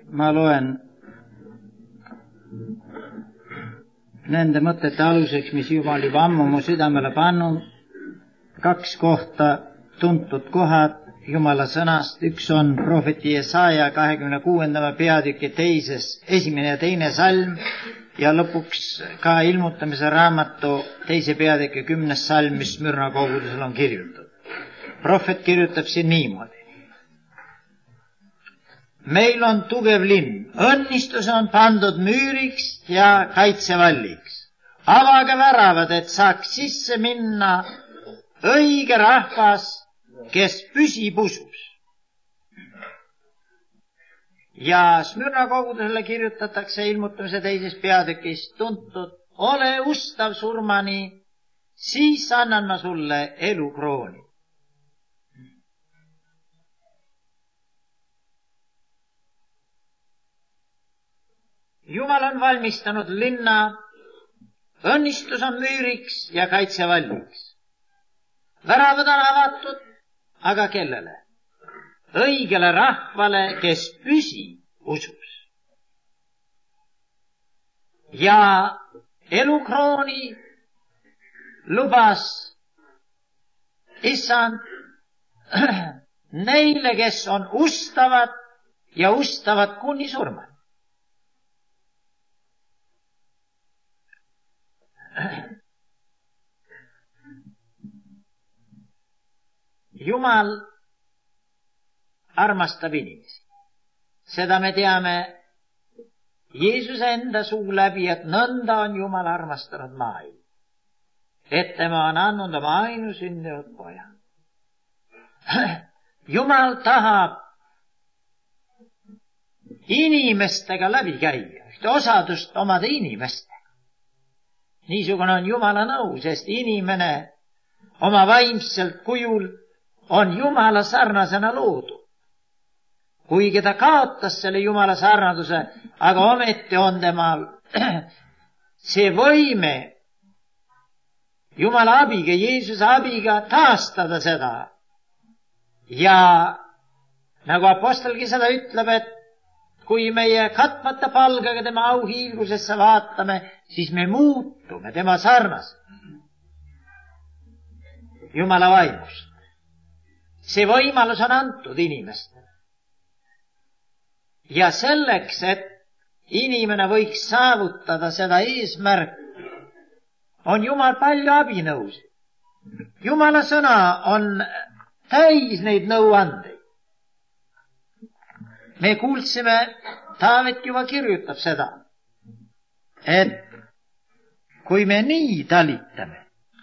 ma loen nende mõtete aluseks, mis Jumal juba ammu mu südamele pannud, 2 kohta tuntud kohad Jumala sõnast. Üks on prohveti Jesaja 26. peatüki 1. ja 2. salm ja lõpuks ka ilmutamise raamatu 2. peatüki 10. salm, mis Smyrna kogudusel on kirjutatud. Prohvet kirjutab siin niimoodi. Meil on tugev linn, õnnistus on pandud müüriks ja kaitsevalliks. Avage väravad, et saaks sisse minna õige rahvas, kes püsib usus. Ja Smyrna kogudusele kirjutatakse ilmutamise 2. peatükis tuntud, ole ustav surmani, siis annan ma sulle elukrooni. Jumal on valmistanud linna, õnnistus on müüriks ja kaitsevalliks. Väravad on avatud, aga kellele? Õigele rahvale, kes püsib usus. Ja elukrooni lubas Issand neile, kes on ustavad ja ustavad kuni surmani. Jumal armastab inimesi. Seda me teame Jeesuse enda suu läbi, et nõnda on Jumal armastanud maailma, et tema on andnud oma ainusündinud poja. Jumal tahab inimestega läbi käia, ühte osadust omada inimestega. Niisugune on Jumala nõu, sest inimene oma vaimselt kujul on Jumala sarnasena loodud. Kuigi ta kaotas selle Jumala sarnaduse, aga ometi on temal see võime Jumala abiga, Jeesuse abiga taastada seda. Ja nagu apostelgi seda ütleb, et kui meie katmata palgaga tema auhiilgusesse vaatame, siis me muutume tema sarnased. Jumala vaimust. See võimalus on antud inimestele. Ja selleks, et inimene võiks saavutada seda eesmärki, on Jumal palju abinõusid. Jumala sõna on täis neid nõuandeid. Me kuulsime, Taavet juba kirjutab seda, et kui me nii talitame,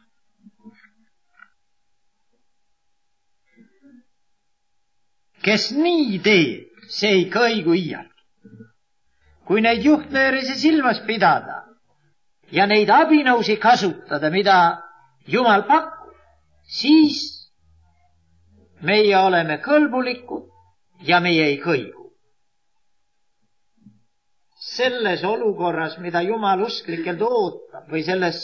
kes nii teeb, see ei kõigu iialgi. Kui neid juhtnöörisi silmas pidada ja neid abinõusi kasutada, mida Jumal pakub, siis meie oleme kõlbulikud ja meie ei kõigu. Selles olukorras, mida Jumal usklikelt ootab või selles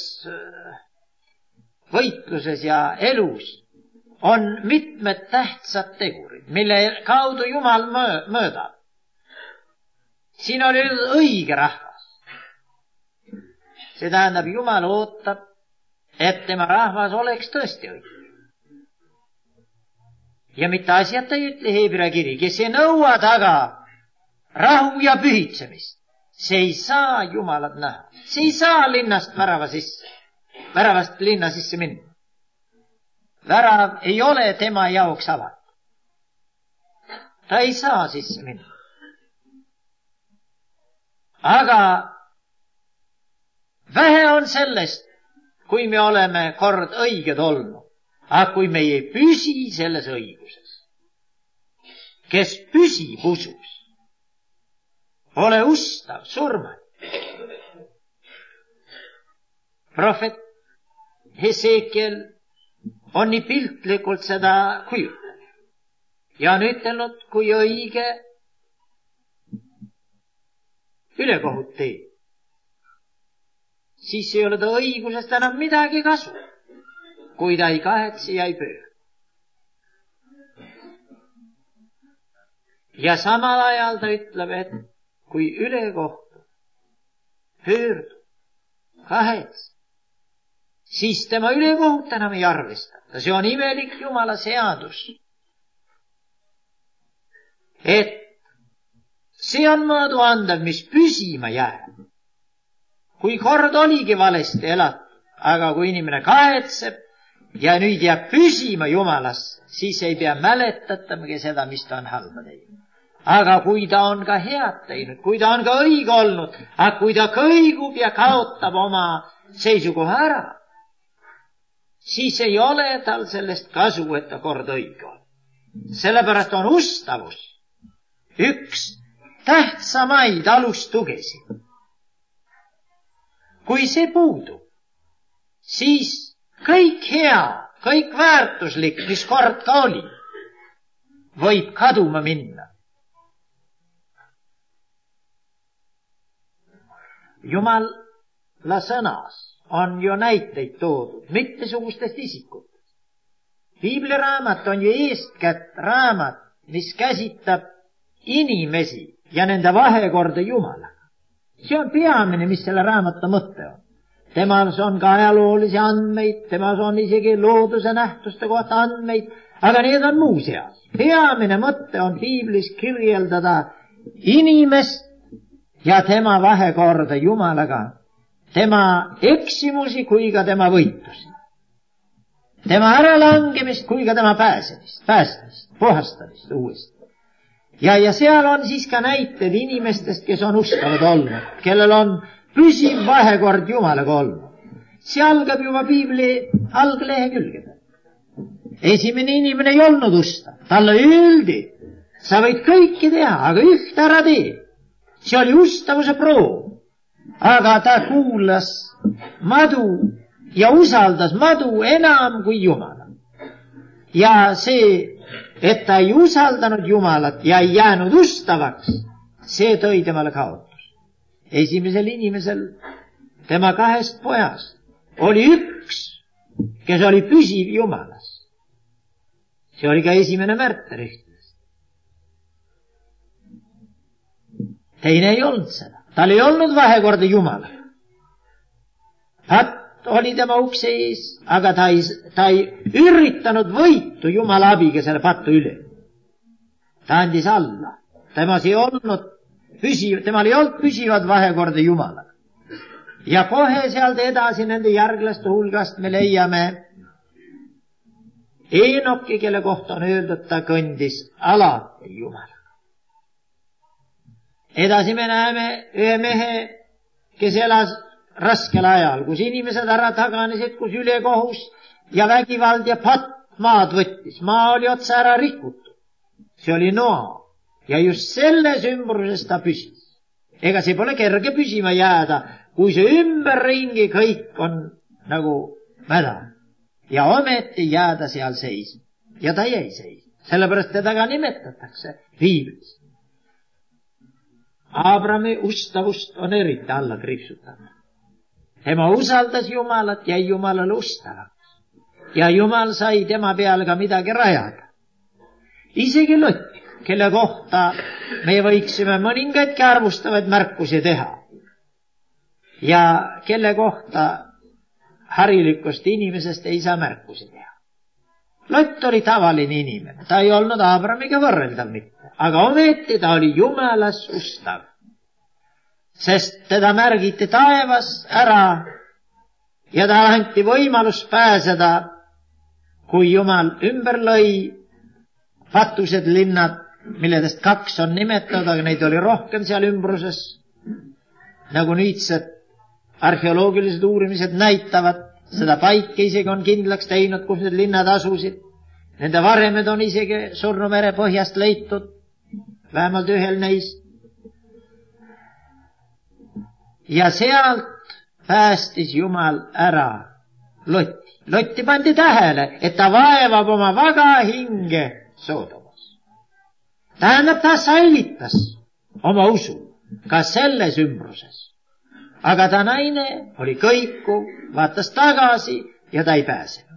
võitluses ja elus, on mitmed tähtsad tegurid, mille kaudu Jumal möödab. Siin oli õige rahvas. See tähendab, Jumal ootab, et tema rahvas oleks tõesti õige. Ja mitte asjata ei ütle Hebra kiri, kes ei nõua taga rahu ja pühitsemist. See ei saa Jumalat näha. See ei saa linnast väravast linna sisse minna. Värav ei ole tema jaoks avatud. Ta ei saa sisse minna. Aga vähe on sellest, kui me oleme kord õiged olnud. Aga kui me ei püsi selles õiguses, kes püsib usus, ole ustav surmani. Prohvet Hesekiel on nii piltlikult seda kujutanud ja on ütelnud, kui õige ülekohut teeb, siis ei ole ta õigusest enam midagi kasu, kui ta ei kahetse ja ei pööra. Ja samal ajal ta ütleb, et kui ülekohtu pöördub, kahets, siis tema ülekohut enam ei arvestata. See on imelik Jumala seadus. Et see on mõõduandev, mis püsima jääb. Kui kord oligi valesti elatud, aga kui inimene kahetseb ja nüüd jääb püsima Jumalasse, siis ei pea mäletatamagi seda, mis ta on halba teinud. Aga kui ta on ka head teinud, kui ta on ka õige olnud, aga kui ta kõigub ja kaotab oma seisukoha ära, siis ei ole tal sellest kasu, et ta kord õige on. Sellepärast on ustavus üks tähtsamaid alustugesid. Kui see puudub, siis kõik hea, kõik väärtuslik, mis kord ka oli, võib kaduma minna. Jumala sõnas on ju näiteid toodud mitmesugustest isikutest. Piibliraamat on ju eeskätt raamat, mis käsitab inimesi ja nende vahekorda Jumalaga. See on peamine, mis selle raamatu mõte on. Temas on ka ajaloolisi andmeid, temas on isegi looduse nähtuste kohta andmeid, aga need on muu seas. Peamine mõte on piiblis kirjeldada inimest ja tema vahekorda Jumalaga, tema eksimusi kui ka tema võitusi, tema äralangemist kui ka tema päästmist, puhastamist uuesti. Ja seal on siis ka näited inimestest, kes on uskavad olnud, kellel on püsiv vahekord Jumalaga olnud. See algab juba piibli alglehekülgedel. Esimene inimene ei olnud ustav, talle öeldi, sa võid kõike teha, aga ühte ära tee. See oli ustavuse proov, aga ta kuulas madu ja usaldas madu enam kui Jumala. Ja see, et ta ei usaldanud Jumalat ja ei jäänud ustavaks, see tõi temale kaotus. Esimesel inimesel, tema 2 pojast, oli üks, kes oli püsiv Jumalas. See oli ka esimene märter ühtlasti. Teine ei olnud seda. Tal ei olnud vahekorda Jumalaga. Patt oli tema ukse ees, aga ta ei üritanud võitu Jumala abiga selle pattu üle. Ta andis alla. Temal ei olnud püsivad vahekorda Jumalaga. Ja kohe sealt edasi nende järglaste hulgast me leiame Eenoki, kelle kohta on öeldud, ta kõndis alati Jumalaga. Edasi me näeme ühe mehe, kes elas raskel ajal, kus inimesed ära taganesid, kus ülekohus ja vägivald ja patt maad võttis. Maa oli otsa ära rikutud. See oli Noa. Ja just selles ümbruses ta püsis. Ega see pole kerge püsima jääda, kui see ümberringi kõik on nagu mäda. Ja ometi jääda seal seisma. Ja ta jäi seisma. Sellepärast teda ka nimetatakse piiblis. Abrami ustavust on eriti alla kriipsutatud. Tema usaldas Jumalat, jäi Jumalale ustavaks. Ja Jumal sai tema peale ka midagi rajada. Isegi Lot, kelle kohta me võiksime mõningaidki arvustavaid märkusi teha. Ja kelle kohta harilikust inimesest ei saa märkusi teha. Lot oli tavaline inimene, ta ei olnud Abramiga võrreldav mitte. Aga ometi ta oli Jumalas ustav, sest teda märgiti taevas ära ja ta anti võimalus pääseda, kui Jumal ümber lõi patused linnad, milledest 2 on nimetatud, aga neid oli rohkem seal ümbruses, nagu nüüdsed arheoloogilised uurimised näitavad. Seda paike isegi on kindlaks teinud, kus need linnad asusid. Nende varemed on isegi Surnumere põhjast leitud, vähemalt ühel neist. Ja sealt päästis Jumal ära Lotti. Lotti pandi tähele, et ta vaevab oma vaga hinge Soodomas. Tähendab, ta säilitas oma usu ka selles ümbruses. Aga ta naine oli kõikuv, vaatas tagasi ja ta ei pääsenud.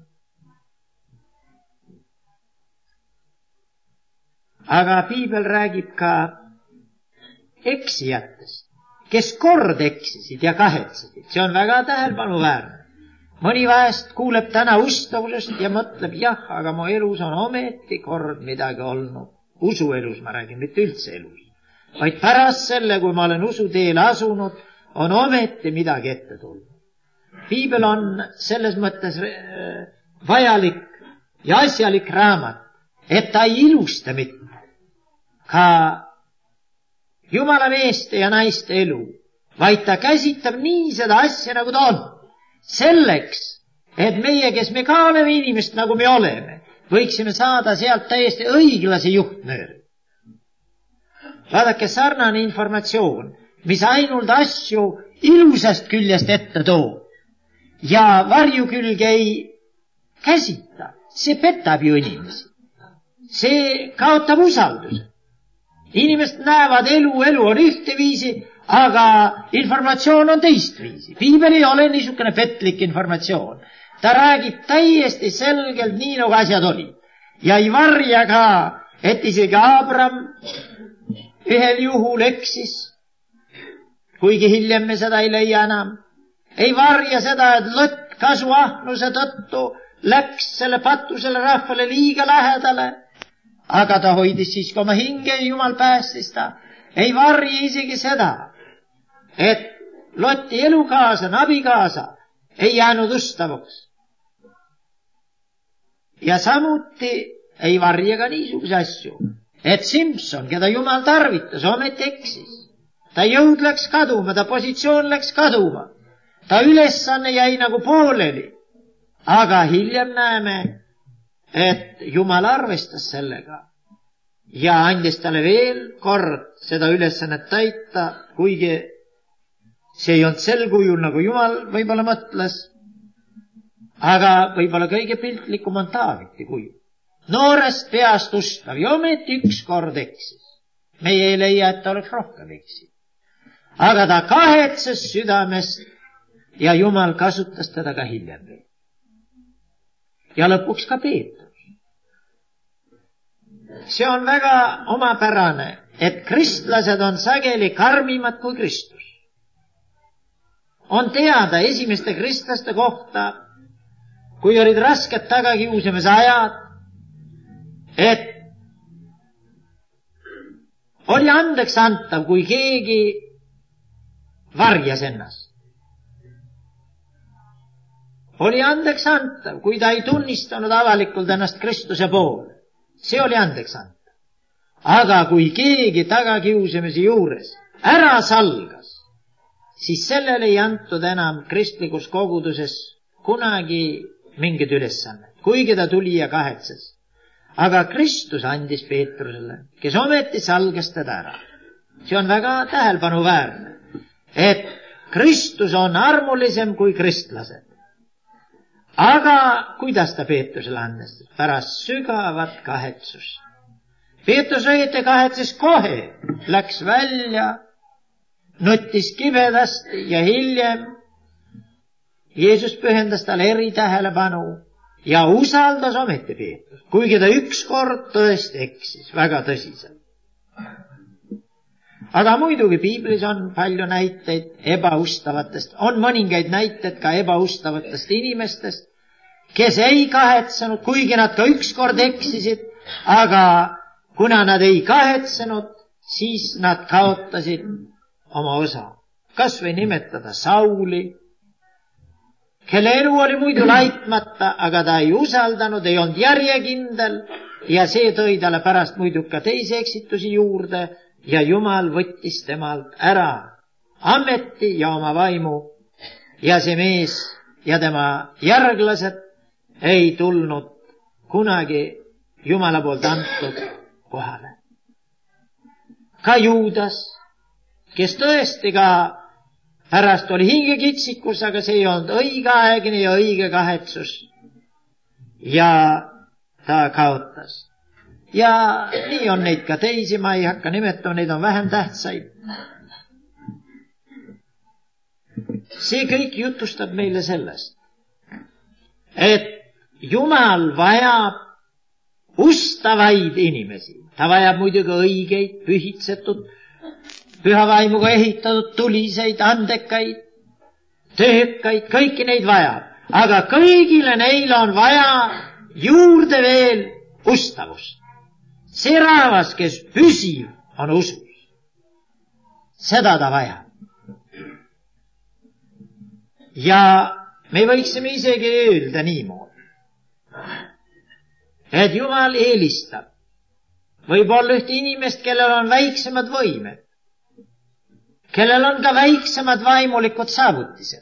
Aga piibel räägib ka eksijatest, kes kord eksisid ja kahetsesid. See on väga tähelepanuväärne. Mõni vahest kuuleb täna ustavusest ja mõtleb, jah, aga mu elus on ometi kord midagi olnud. Usuelus ma räägin, mitte üldse elus. Vaid pärast selle, kui ma olen usuteele asunud, on ometi midagi ette tulnud. Piibel on selles mõttes vajalik ja asjalik raamat, et ta ei ilusta mitte ka Jumala meeste ja naiste elu, vaid ta käsitab nii seda asja, nagu ta on. Selleks, et meie, kes me ka oleme inimest, nagu me oleme, võiksime saada sealt täiesti õiglase juhtnööri. Vaadake, sarnane informatsioon, mis ainult asju ilusast küljest ette toob ja varjukülge ei käsita, see petab ju inimesi. See kaotab usalduse. Inimesed näevad elu on ühteviisi, aga informatsioon on teistviisi. Piibel ei ole niisugune petlik informatsioon. Ta räägib täiesti selgelt nii, nagu asjad olid. Ja ei varja ka, et isegi Abraham ühel juhul eksis, kuigi hiljem me seda ei leia enam. Ei varja seda, et Lot kasuahnuse tõttu läks selle patusele rahvale liiga lähedale, aga ta hoidis siiski oma hinge ja Jumal päästis ta. Ei varja isegi seda, et Loti elukaaslane, abikaasa ei jäänud ustavaks. Ja samuti ei varja ka niisuguse asju, et Simson, keda Jumal tarvitas, ometi eksis. Ta jõud läks kaduma, ta positsioon läks kaduma. Ta ülesanne jäi nagu pooleli. Aga hiljem näeme, et Jumal arvestas sellega ja andis talle veel kord seda ülesannet täita, kuigi see ei olnud sel kujul, nagu Jumal võib-olla mõtles, aga võib-olla kõige piltlikum on Taaveti kujul. Noorest peast ustav ja ometi üks kord eksis. Meie ei leia, et ta oleks rohkem eksid. Aga ta kahetses südamest ja Jumal kasutas teda ka hiljem veel. Ja lõpuks ka Peetrus. See on väga omapärane, et kristlased on sageli karmimad kui Kristus. On teada esimeste kristlaste kohta, kui olid rasked tagakiusamise ajad, et oli andeks antav, kui keegi varjas ennast. Oli andeks antav, kui ta ei tunnistanud avalikult ennast Kristuse poole. See oli andeks antav. Aga kui keegi tagakiusamise juures ära salgas, siis sellele ei antud enam kristlikus koguduses kunagi mingid ülesannet, kuigi ta tuli ja kahetses. Aga Kristus andis Peetrusele, kes ometi salgas teda ära. See on väga tähelepanuväärne, et Kristus on armulisem kui kristlased. Aga kuidas ta Peetrusele andis? Pärast sügavat kahetsust. Peetrus õieti kahetses kohe, läks välja, nuttis kibedasti ja hiljem Jeesus pühendas talle eritähelepanu ja usaldas ometi Peetrus, kuigi ta ükskord tõesti eksis, väga tõsiselt. Aga muidugi Piiblis on palju näiteid ebaustavatest, on mõningaid näiteid ka ebaustavatest inimestest, kes ei kahetsenud, kuigi nad ka ükskord eksisid, aga kuna nad ei kahetsenud, siis nad kaotasid oma osa. Kas või nimetada Sauli, kelle elu oli muidu laitmata, aga ta ei usaldanud, ei olnud järjekindel ja see tõi talle pärast muidu ka teisi eksitusi juurde ja Jumal võttis temalt ära ameti ja oma vaimu ja see mees ja tema järglased ei tulnud kunagi Jumala poolt antud kohale. Ka Juudas, kes tõesti ka pärast oli hingekitsikus, aga see ei olnud õigeaegne ja õige kahetsus. Ja ta kaotas. Ja nii on neid ka teisi, ma ei hakka nimetama, neid on vähem tähtsaid. See kõik jutustab meile sellest, et Jumal vajab ustavaid inimesi. Ta vajab muidugi õigeid, püha vaimuga ehitatud, tuliseid, andekaid, töökaid, kõiki neid vajab. Aga kõigile neile on vaja juurde veel ustavust. See rahvas, kes püsib, on usus. Seda ta vajab. Ja me võiksime isegi öelda niimoodi, et Jumal eelistab võib-olla ühte inimest, kellel on väiksemad võimed, kellel on ka väiksemad vaimulikud saavutised.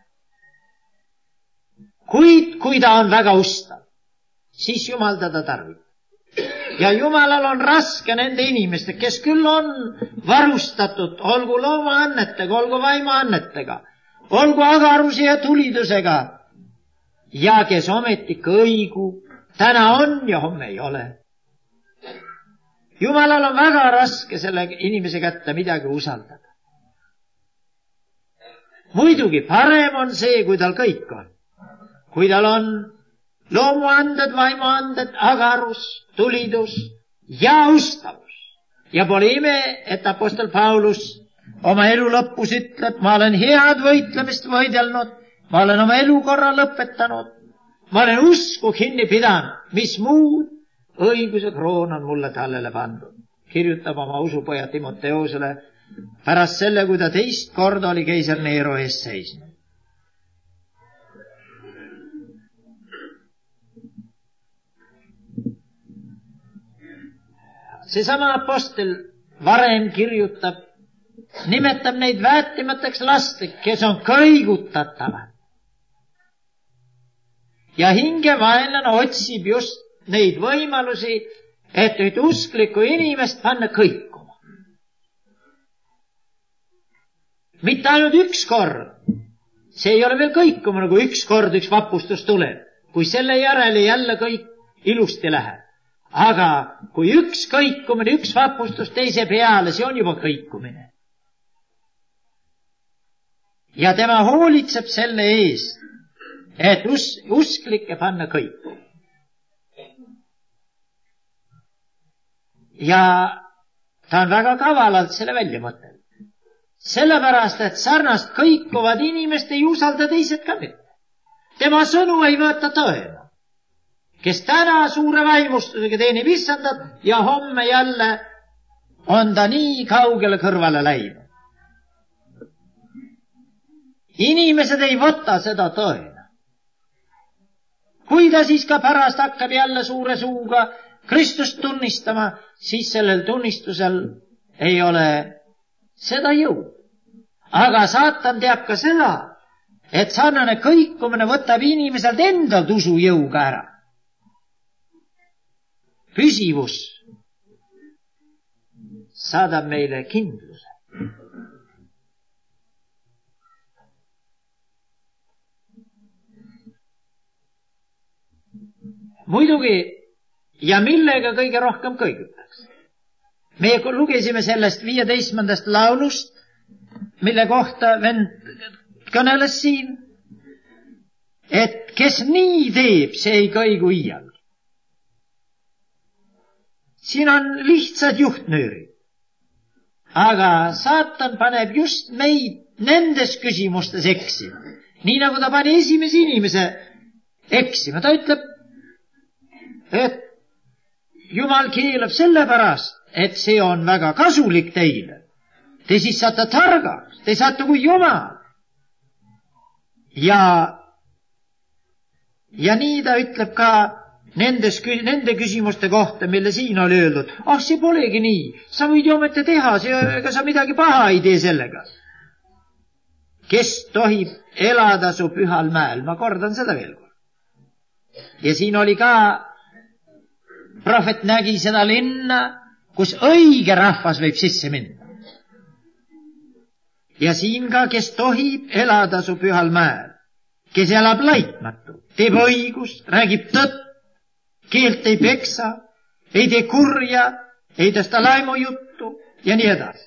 Kuid kui ta on väga ustav, siis Jumal teda tarvitab. Ja Jumalal on raske nende inimeste, kes küll on varustatud, olgu loomaannetega, olgu vaimuannetega, olgu agaruse ja tulidusega, ja kes ometi kõigub, täna on ja homme ei ole. Jumalal on väga raske selle inimese kätte midagi usaldada. Muidugi parem on see, kui tal kõik on. Kui tal on loomuanded, vaimuanded, agarus, tulidus ja ustavus. Ja pole ime, et apostel Paulus oma elu lõpus ütleb, ma olen head võitlemist võidelnud, ma olen oma elukorra lõpetanud, ma olen usku kinni pidanud, mis muud õiguse kroon on mulle tallele pandud. Kirjutab oma usupoja Timoteosele pärast selle, kui ta teist korda oli keiser Neero ees seisnud. Seesama apostel varem kirjutab, nimetab neid väetimateks lasteks, kes on kõigutatavad. Ja hingevaenlane otsib just neid võimalusi, et nüüd usklikku inimest panna kõikuma. Mitte ainult üks kord. See ei ole veel kõikuma, nagu üks kord üks vapustus tuleb. Kui selle järele jälle kõik ilusti läheb. Aga kui üks kõikumine, üks vapustus teise peale, see on juba kõikumine. Ja tema hoolitseb selle eest, et usklikke panna kõikuma. Ja ta on väga kavalalt selle välja mõtelnud. Sellepärast, et sarnast kõikuvad inimest ei usalda teised ka mitte. Tema sõnu ei võeta tõena. Kes täna suure vaimustusega teenib issandat ja homme jälle on ta nii kaugele kõrvale läinud. Inimesed ei võta seda tõena. Kui ta siis ka pärast hakkab jälle suure suuga Kristust tunnistama, siis sellel tunnistusel ei ole seda jõu. Aga saatan teab ka seda, et sarnane kõikumine võtab inimeselt endalt usu jõuga ära. Püsivus saadab meile kindluse. Muidugi, ja millega kõige rohkem kõigutakse? Me lugesime sellest 15. laulust, mille kohta vend kõneles siin, et kes nii teeb, see ei kõigu iial. Siin on lihtsad juhtnöörid. Aga saatan paneb just meid nendes küsimustes eksima. Nii nagu ta pani esimese inimese eksima. Ta ütleb, et Jumal keelab sellepärast, et see on väga kasulik teile. Te siis saate targaks, te saate kui Jumal. Ja nii ta ütleb ka nende küsimuste kohta, mille siin oli öeldud. See polegi nii. Sa võid ju ometi teha, ega sa midagi paha ei tee sellega. Kes tohib elada su pühal mäel? Ma kordan seda veel kord. Ja siin oli ka, prohvet nägi seda linna, kus õige rahvas võib sisse minna. Ja siin ka, kes tohib elada su pühal mäel, kes elab laitmatu, teeb õigust, räägib tõtt, keelt ei peksa, ei tee kurja, ei tõsta laimujuttu ja nii edasi.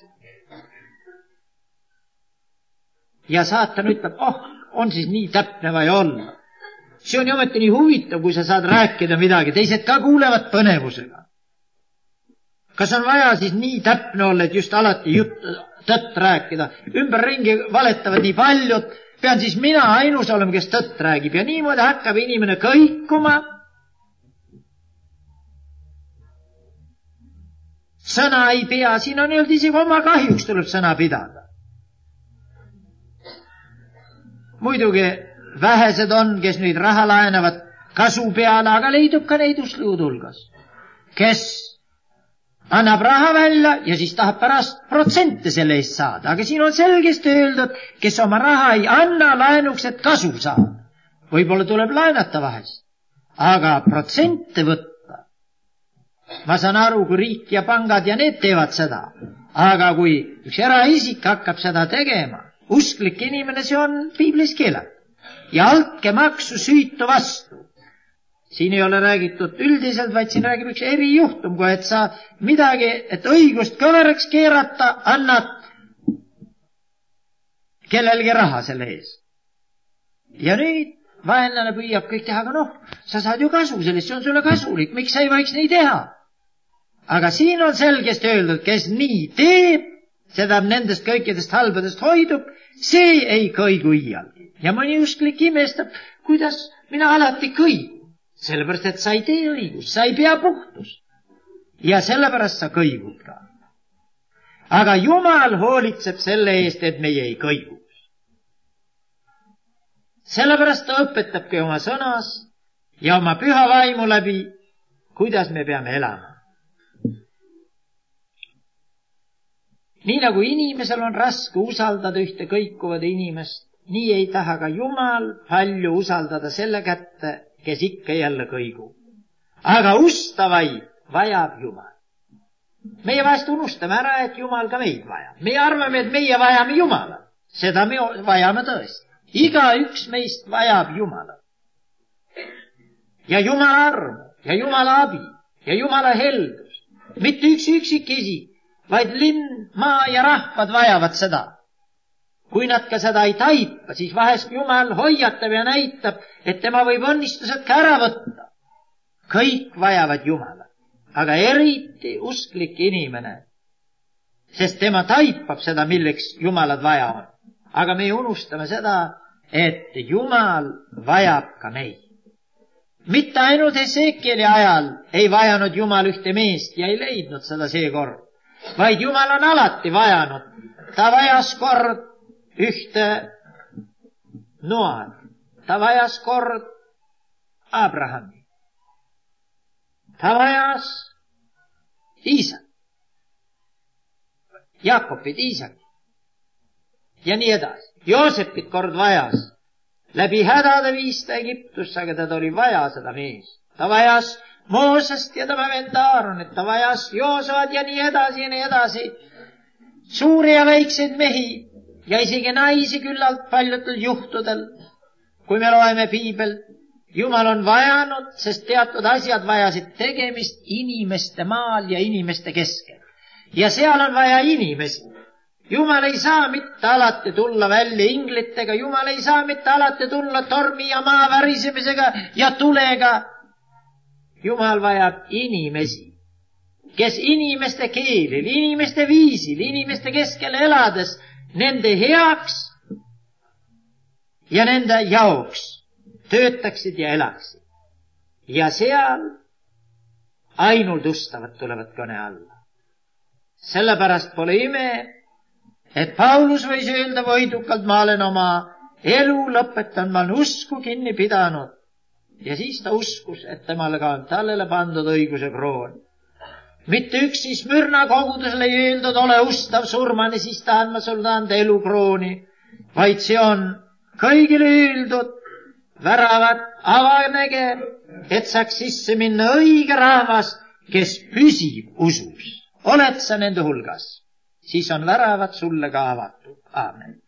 Ja saatan ütleb, on siis nii täpne või olla. See on ju ometi nii huvitav, kui sa saad rääkida midagi, teised ka kuulevad põnevusega. Kas on vaja siis nii täpne olla, et just alati tõtt rääkida? Ümberringi valetavad nii paljud, pean siis mina ainus olema, kes tõtt räägib. Ja niimoodi hakkab inimene kõikuma. Sõna ei pea, siin on öeldud isegi oma kahjuks tuleb sõna pidada. Muidugi vähesed on, kes nüüd raha laenavad kasu peale, aga leidub ka neid usluud hulgas, kes annab raha välja ja siis tahab pärast protsente selle eest saada. Aga siin on selgesti öeldud, kes oma raha ei anna laenuks, et kasu saab. Võib-olla tuleb laenata vahest, aga protsente võtta. Ma saan aru, kui riik ja pangad ja need teevad seda. Aga kui üks eraisik hakkab seda tegema, usklik inimene, see on piiblis keelatud. Ja altke maksu süütu vastu. Siin ei ole räägitud üldiselt, vaid siin räägib üks erijuhtum, kui et sa midagi, et õigust kõveraks keerata, annad kellelgi raha selle ees. Ja nüüd vaenlane püüab kõik teha, aga sa saad ju kasu sellest, see on sulle kasulik, miks sa ei võiks nii teha? Aga siin on selgesti öeldud, kes nii teeb, seda nendest kõikidest halbadest hoidub, see ei kõigu iialgi. Ja mõni usklik imestab, kuidas mina alati kõigu. Sellepärast, et sa ei tee õigust, sa ei pea puhtust. Ja sellepärast sa kõigud ka. Aga Jumal hoolitseb selle eest, et meie ei kõiguks. Sellepärast ta õpetabki oma sõnas ja oma püha vaimu läbi, kuidas me peame elama. Nii nagu inimesel on raske usaldada ühte kõikuvad inimest, nii ei taha ka Jumal palju usaldada selle kätte, kes ikka jälle kõigub. Aga ustavaid vajab Jumal. Meie vahest unustame ära, et Jumal ka meid vajab. Me arvame, et meie vajame Jumalat. Seda me vajame tõesti. Igaüks meist vajab Jumalat. Ja Jumala armu, ja Jumala abi, ja Jumala heldus. Mitte üks üksikisik, vaid linn, maa ja rahvad vajavad seda. Kui nad ka seda ei taipa, siis vahest Jumal hoiatab ja näitab, et tema võib õnnistused ka ära võtta. Kõik vajavad Jumalat, aga eriti usklik inimene, sest tema taipab seda, milleks Jumalad vaja on. Aga me unustame seda, et Jumal vajab ka meid. Mitte ainult Hesekieli ajal ei vajanud Jumal ühte meest ja ei leidnud seda seekord, vaid Jumal on alati vajanud. Ta vajas kord ühte Noad. Ta vajas kord Abrahami. Ta vajas Iisak. Jaakobit, Iisak. Ja nii edasi. Joosepit kord vajas. Läbi hädade viis ta Egiptusse, aga ta oli vaja seda meest. Ta vajas Moosest ja tema venda Aaronit. Ta vajas Joosuad ja nii edasi ja nii edasi. Suuri ja väikseid mehi. Ja isegi naisi küllalt paljudel juhtudel, kui me loeme piibelt, Jumal on vajanud, sest teatud asjad vajasid tegemist inimeste maal ja inimeste keskel. Ja seal on vaja inimesi. Jumal ei saa mitte alati tulla välja inglitega, Jumal ei saa mitte alati tulla tormi ja maa värisemisega ja tulega. Jumal vajab inimesi, kes inimeste keelil, inimeste viisil, inimeste keskel elades, nende heaks ja nende jaoks töötaksid ja elaksid. Ja seal ainult ustavad tulevad kõne alla. Sellepärast pole ime, et Paulus võis öelda võidukalt, ma olen oma elu lõpetanud, ma olen usku kinni pidanud. Ja siis ta uskus, et temale ka on tallele pandud õiguse kroon. Mitte üksi Smyrna kogudusele ei öeldud, ole ustav surmani, siis tahan ma sulle anda elukrooni, vaid see on kõigile öeldud, väravad avanege, et saaks sisse minna õige rahvas, kes püsib usus. Oled sa nende hulgas, siis on väravad sulle ka avatud. Aamen.